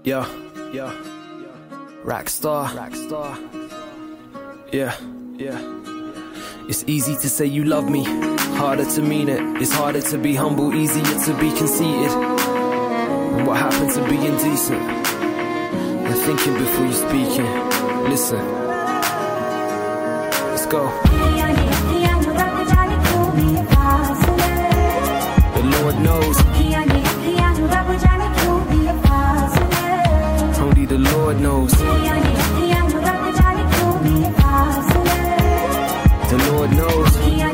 Yeah. Rockstar. Yeah. It's easy to say you love me, harder to mean it. It's harder to be humble, easier to be conceited. And what happened to being decent? And thinking before you speaking. Listen. Let's go. The Lord knows. Only the Lord knows. The Lord knows.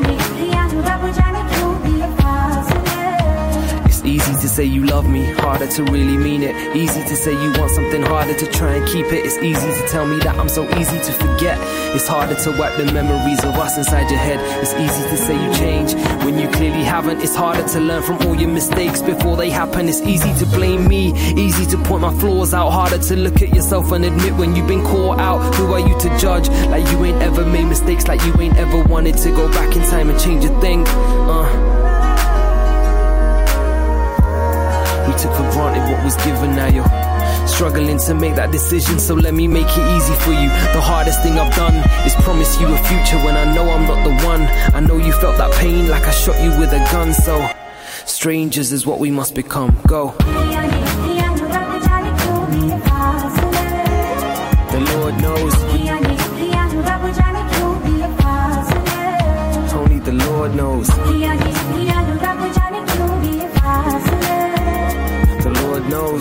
It's easy to say you love me, harder to really mean it. Easy to say you want something, harder to try and keep it. It's easy to tell me that I'm so easy to forget. It's harder to wipe the memories of us inside your head. It's easy to say you change when you clearly haven't. It's harder to learn from all your mistakes before they happen. It's easy to blame me, easy to point my flaws out. Harder to look at yourself and admit when you've been caught out. Who are you to judge? Like you ain't ever made mistakes, like you ain't ever wanted to go back in time and change a thing. We took for granted what was given, now you're struggling to make that decision, so let me make it easy for you. The hardest thing I've done is promise you a future when I know I'm not the one. I know you felt that pain like I shot you with a gun, so strangers is what we must become. Go. The Lord knows. Only the Lord knows. The Lord knows.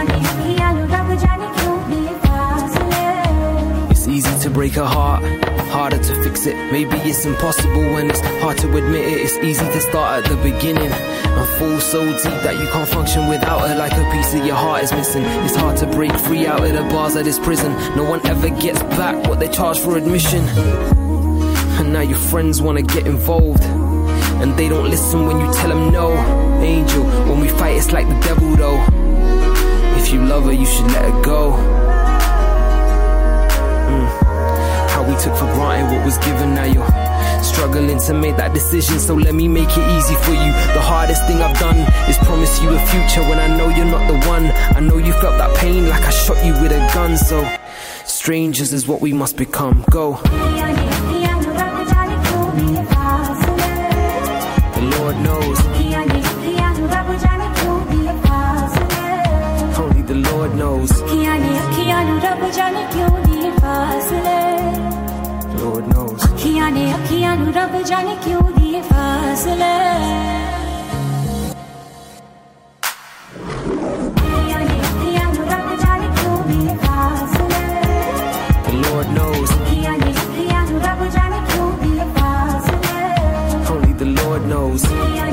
It's easy to break a heart, harder to fix it. Maybe it's impossible when it's hard to admit it. It's easy to start at the beginning and fall so deep that you can't function without it. Like a piece of your heart is missing. It's hard to break free out of the bars of this prison. No one ever gets back what they charge for admission. And now your friends wanna get involved, and they don't listen when you tell them no. Angel, when we fight it's like the devil though. If you love her you should let her go. How we took for granted what was given, now you're struggling to make that decision, so let me make it easy for you. The hardest thing I've done is promise you a future when I know you're not the one. I know you felt that pain like I shot you with a gun, so strangers is what we must become. Go. The Lord knows. Only the Lord knows. Lord knows. The Lord knows. Only the Lord knows.